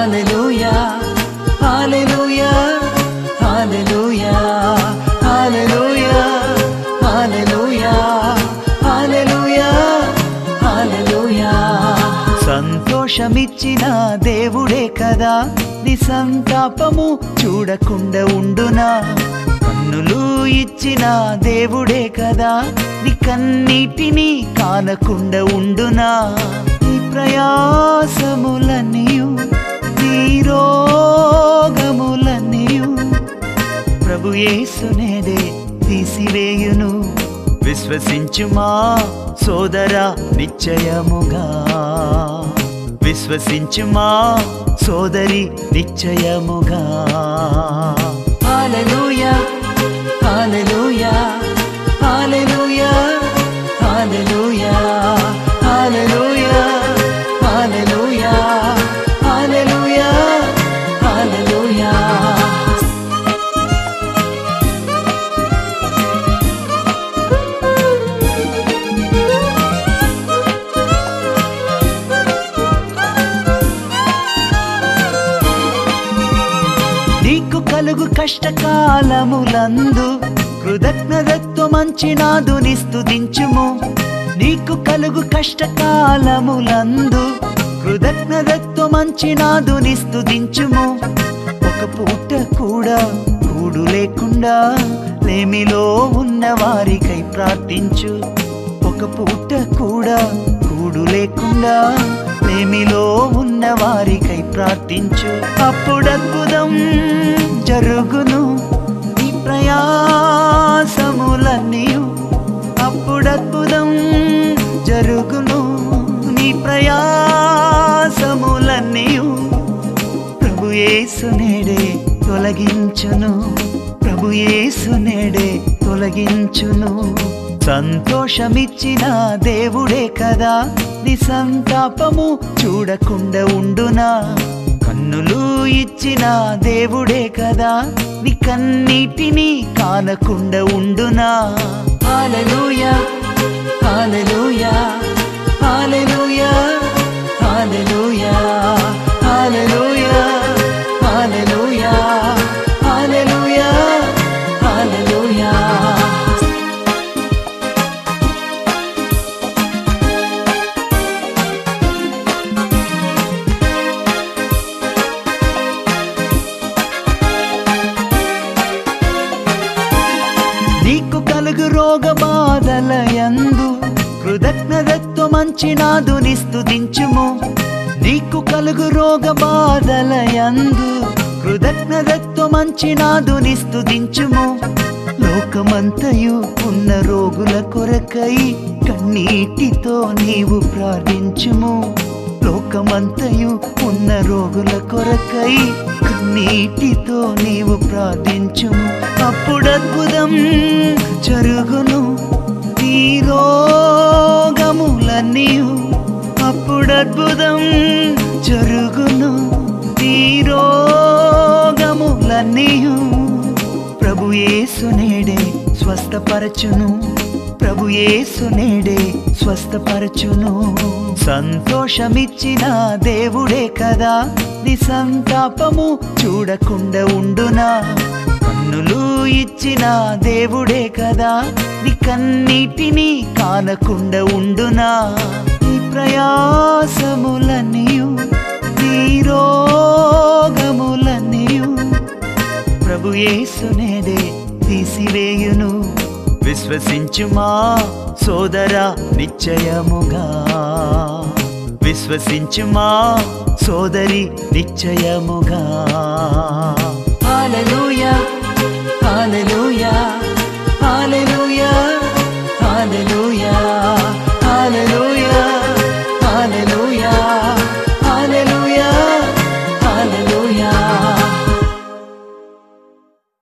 హల్లెలూయా హల్లెలూయా హల్లెలూయా హల్లెలూయా హల్లెలూయా హల్లెలూయా హల్లెలూయా సంతోషమిచ్చిన దేవుడే కదా నీ సంతాపము చూడకుండా ఉండునా కన్నులు ఇచ్చిన దేవుడే కదా నీ కన్నీటిని కానకుండా ఉండునా నీ ప్రయాసములన్నీయు నీ రోగములన్నీయు ప్రభు యేసునేదే తీసివేయును విశ్వసించుమా సోదరా నిశ్చయముగా విశ్వసించుమా సోదరి నిశ్చయముగా హల్లెలూయా హల్లెలూయా హల్లెలూయా హల్లెలూయా హల్లెలూయా హల్లెలూయా హల్లెలూయా హల్లెలూయా నీకు కలుగు కష్టకాలములందు కృతజ్ఞతతో మంచి నాదుని స్తుతించుము నీకు కలుగు కష్టకాలములందు కృతజ్ఞతతో మంచి నాదుని స్తుతించుము ఒక పూట కూడా కూడు లేకుండా లేమిలో ఉన్న వారికై ప్రార్థించు ఒక పూట కూడా కూడు లేకుండా లేమిలో ఉన్న వారికై ప్రార్థించు అప్పుడు అద్భుతం జరుగును నీ ప్రయాసములన్నీయు అప్పుడు అద్భుతం జరుగును నీ ప్రయాసములన్నీయు ప్రభు యేసు నేడే తొలగించును ప్రభు యేసు నేడే తొలగించును సంతోషమిచ్చిన దేవుడే కదా నీ సంతాపము చూడకుండా ఉండునా కన్నులు ఇచ్చిన దేవుడే కదా నీ కన్నీటిని కానకుండా ఉండునా హల్లెలూయా హల్లెలూయా హల్లెలూయా హల్లెలూయా హల్లెలూయా హల్లెలూయా హల్లెలూయా హల్లెలూయా నీకు కలుగు రోగ బాధలయందు కృతజ్ఞతతో మంచి నాదుని స్తుతించుము నీకు కలుగు రోగ బాధలయందు కృతజ్ఞతతో మంచి నాదుని స్తుతించుము లోకమంతయు ఉన్న రోగుల కొరకై కన్నీటితో నీవు ప్రార్థించుము లోకమంతయు ఉన్న రోగుల కొరకై కన్నీటితో నీవు ప్రార్థించుము అప్పుడు అద్భుతం జరుగును నీ రోగములన్నీయు అప్పుడు అద్భుతం జరుగును నీ రోగములన్నీయు ప్రభు యేసు నేడే స్వస్థపరచును ప్రభు యేసు నేడే స్వస్థపరచును సంతోషమిచ్చిన దేవుడే కదా నీ సంతాపము చూడకుండా ఉండునా కన్నులు ఇచ్చిన దేవుడే కదా నీ కన్నీటిని కానకుండా ఉండునా నీ ప్రయాసములన్నీయు నీ రోగములన్నీయు ప్రభు యేసు నేడే తీసివేయును విశ్వసించుమా సోదరా నిశ్చయముగా విశ్వసించుమా సోదరి నిశ్చయముగా హల్లెలూయా హల్లెలూయా